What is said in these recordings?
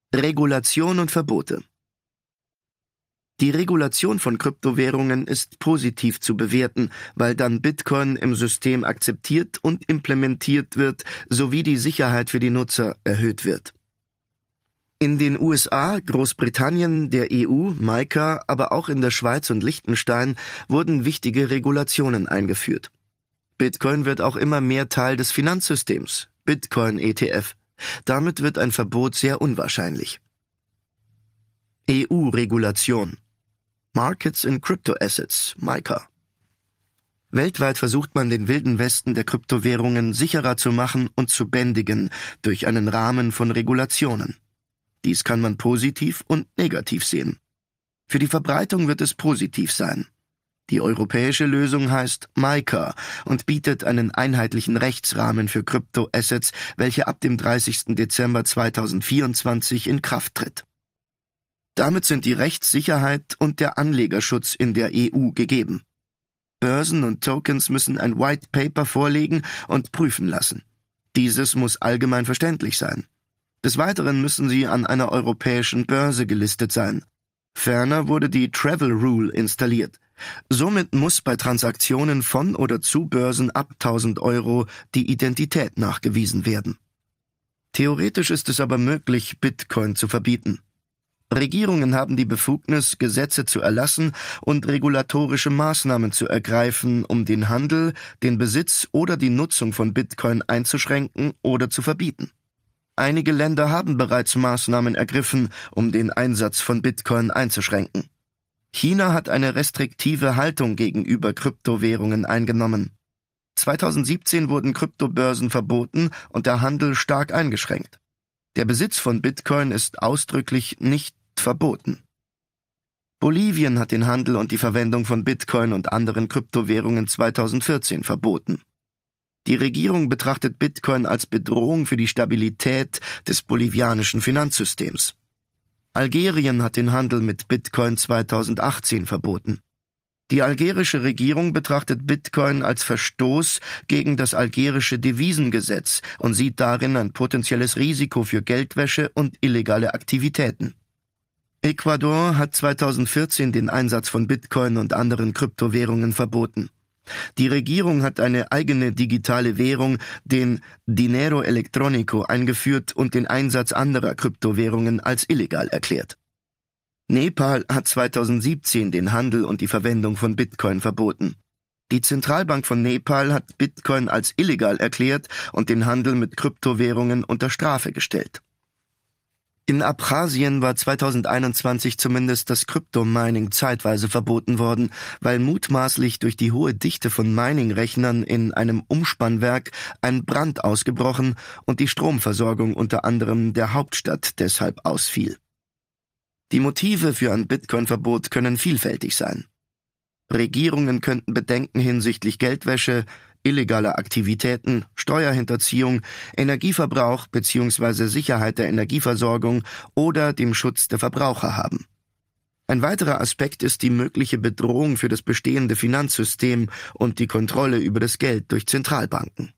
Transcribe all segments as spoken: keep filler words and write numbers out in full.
Regulation und Verbote. Die Regulation von Kryptowährungen ist positiv zu bewerten, weil dann Bitcoin im System akzeptiert und implementiert wird, sowie die Sicherheit für die Nutzer erhöht wird. In den U S A, Großbritannien, der E U, MiCA, aber auch in der Schweiz und Liechtenstein wurden wichtige Regulationen eingeführt. Bitcoin wird auch immer mehr Teil des Finanzsystems, Bitcoin-E T F. Damit wird ein Verbot sehr unwahrscheinlich. E U-Regulation. Markets in Crypto Assets, MiCA. Weltweit versucht man, den wilden Westen der Kryptowährungen sicherer zu machen und zu bändigen durch einen Rahmen von Regulationen. Dies kann man positiv und negativ sehen. Für die Verbreitung wird es positiv sein. Die europäische Lösung heißt MiCA und bietet einen einheitlichen Rechtsrahmen für Kryptoassets, welcher ab dem dreißigsten Dezember zweitausendvierundzwanzig in Kraft tritt. Damit sind die Rechtssicherheit und der Anlegerschutz in der E U gegeben. Börsen und Tokens müssen ein White Paper vorlegen und prüfen lassen. Dieses muss allgemein verständlich sein. Des Weiteren müssen sie an einer europäischen Börse gelistet sein. Ferner wurde die Travel Rule installiert. Somit muss bei Transaktionen von oder zu Börsen ab tausend Euro die Identität nachgewiesen werden. Theoretisch ist es aber möglich, Bitcoin zu verbieten. Regierungen haben die Befugnis, Gesetze zu erlassen und regulatorische Maßnahmen zu ergreifen, um den Handel, den Besitz oder die Nutzung von Bitcoin einzuschränken oder zu verbieten. Einige Länder haben bereits Maßnahmen ergriffen, um den Einsatz von Bitcoin einzuschränken. China hat eine restriktive Haltung gegenüber Kryptowährungen eingenommen. zweitausendsiebzehn wurden Kryptobörsen verboten und der Handel stark eingeschränkt. Der Besitz von Bitcoin ist ausdrücklich nicht verboten. Bolivien hat den Handel und die Verwendung von Bitcoin und anderen Kryptowährungen zweitausendvierzehn verboten. Die Regierung betrachtet Bitcoin als Bedrohung für die Stabilität des bolivianischen Finanzsystems. Algerien hat den Handel mit Bitcoin zweitausendachtzehn verboten. Die algerische Regierung betrachtet Bitcoin als Verstoß gegen das algerische Devisengesetz und sieht darin ein potenzielles Risiko für Geldwäsche und illegale Aktivitäten. Ecuador hat zweitausendvierzehn den Einsatz von Bitcoin und anderen Kryptowährungen verboten. Die Regierung hat eine eigene digitale Währung, den Dinero Electrónico, eingeführt und den Einsatz anderer Kryptowährungen als illegal erklärt. Nepal hat zweitausendsiebzehn den Handel und die Verwendung von Bitcoin verboten. Die Zentralbank von Nepal hat Bitcoin als illegal erklärt und den Handel mit Kryptowährungen unter Strafe gestellt. In Abchasien war zweitausendeinundzwanzig zumindest das Kryptomining zeitweise verboten worden, weil mutmaßlich durch die hohe Dichte von Mining-Rechnern in einem Umspannwerk ein Brand ausgebrochen und die Stromversorgung unter anderem der Hauptstadt deshalb ausfiel. Die Motive für ein Bitcoin-Verbot können vielfältig sein. Regierungen könnten Bedenken hinsichtlich Geldwäsche, illegaler Aktivitäten, Steuerhinterziehung, Energieverbrauch bzw. Sicherheit der Energieversorgung oder dem Schutz der Verbraucher haben. Ein weiterer Aspekt ist die mögliche Bedrohung für das bestehende Finanzsystem und die Kontrolle über das Geld durch Zentralbanken.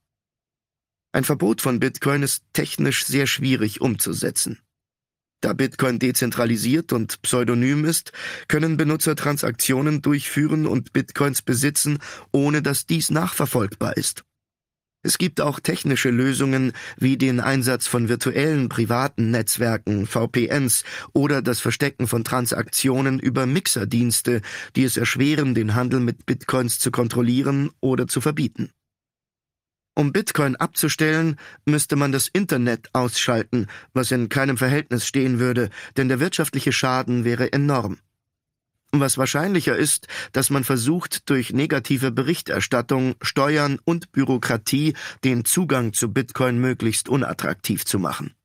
Ein Verbot von Bitcoin ist technisch sehr schwierig umzusetzen. Da Bitcoin dezentralisiert und pseudonym ist, können Benutzer Transaktionen durchführen und Bitcoins besitzen, ohne dass dies nachverfolgbar ist. Es gibt auch technische Lösungen wie den Einsatz von virtuellen privaten Netzwerken, V P Ns oder das Verstecken von Transaktionen über Mixerdienste, die es erschweren, den Handel mit Bitcoins zu kontrollieren oder zu verbieten. Um Bitcoin abzustellen, müsste man das Internet ausschalten, was in keinem Verhältnis stehen würde, denn der wirtschaftliche Schaden wäre enorm. Was wahrscheinlicher ist, dass man versucht, durch negative Berichterstattung, Steuern und Bürokratie den Zugang zu Bitcoin möglichst unattraktiv zu machen.